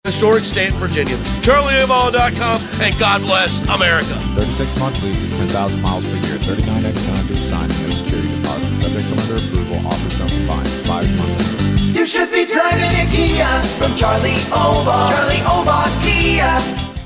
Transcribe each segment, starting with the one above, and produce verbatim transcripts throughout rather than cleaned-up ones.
Historic state of Virginia. Charlie Avon dot com, and God bless America. thirty-six month lease is ten thousand miles per year, thirty-nine ninety-nine to sign, no security deposit. Subject to lender approval, offers no combined. Expires monthly. You should be driving a Kia from Charlie Avon. Charlie Avon Kia.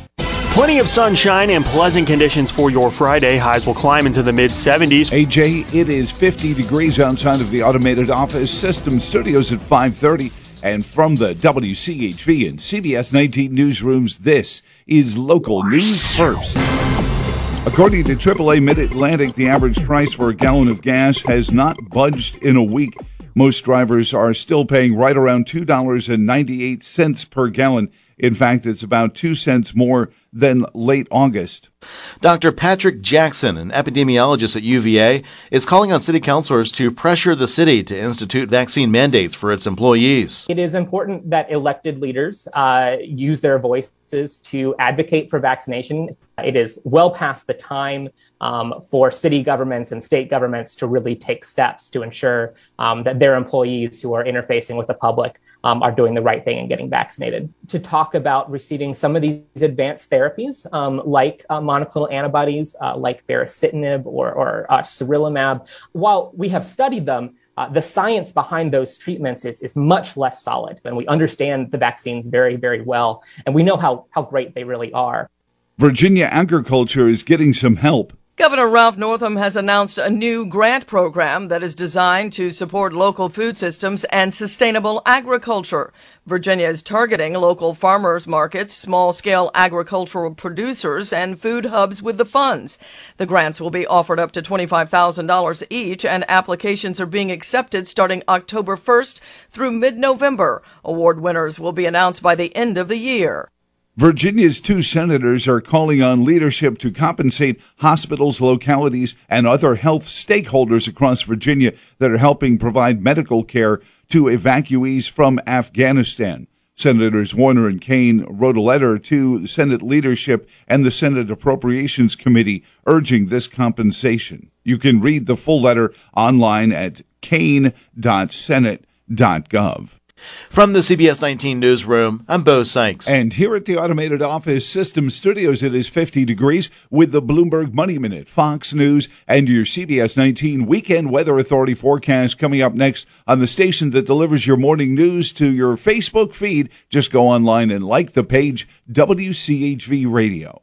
Plenty of sunshine and pleasant conditions for your Friday. Highs will climb into the mid seventies. A J, it is fifty degrees outside of the Automated Office System Studios at five thirty. And from the W C H V and C B S nineteen newsrooms, this is Local News First. According to triple A Mid-Atlantic, the average price for a gallon of gas has not budged in a week. Most drivers are still paying right around two dollars and ninety-eight cents per gallon. In fact, it's about two cents more than late August. Doctor Patrick Jackson, an epidemiologist at U V A, is calling on city councilors to pressure the city to institute vaccine mandates for its employees. It is important that elected leaders uh, use their voices to advocate for vaccination. It is well past the time um, for city governments and state governments to really take steps to ensure um, that their employees who are interfacing with the public um, are doing the right thing and getting vaccinated. To talk about receiving some of these advanced therapies, um, like uh, monoclonal antibodies, uh, like baricitinib or, or uh, sarilumab, while we have studied them, Uh, the science behind those treatments is, is much less solid, and we understand the vaccines very, very well, and we know how, how great they really are. Virginia agriculture is getting some help. Governor Ralph Northam has announced a new grant program that is designed to support local food systems and sustainable agriculture. Virginia is targeting local farmers markets, small-scale agricultural producers, and food hubs with the funds. The grants will be offered up to twenty-five thousand dollars each, and applications are being accepted starting October first through mid-November. Award winners will be announced by the end of the year. Virginia's two senators are calling on leadership to compensate hospitals, localities, and other health stakeholders across Virginia that are helping provide medical care to evacuees from Afghanistan. Senators Warner and Kaine wrote a letter to Senate leadership and the Senate Appropriations Committee urging this compensation. You can read the full letter online at kaine dot senate dot gov. From the C B S nineteen newsroom, I'm Bo Sykes. And here at the Automated Office System Studios, it is fifty degrees with the Bloomberg Money Minute, Fox News, and your C B S nineteen Weekend Weather Authority forecast coming up next on the station that delivers your morning news to your Facebook feed. Just go online and like the page, W C H V Radio.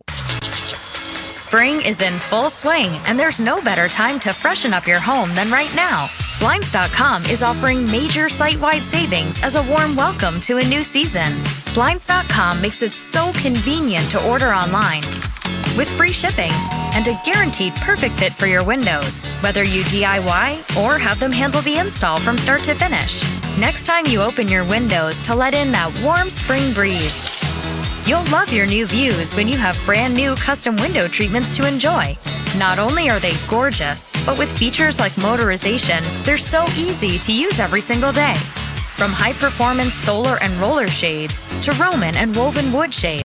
Spring is in full swing, and there's no better time to freshen up your home than right now. Blinds dot com is offering major site-wide savings as a warm welcome to a new season. Blinds dot com makes it so convenient to order online with free shipping and a guaranteed perfect fit for your windows, whether you D I Y or have them handle the install from start to finish. Next time you open your windows to let in that warm spring breeze, you'll love your new views when you have brand new custom window treatments to enjoy. Not only are they gorgeous, but with features like motorization, they're so easy to use every single day. From high-performance solar and roller shades to Roman and woven wood shades.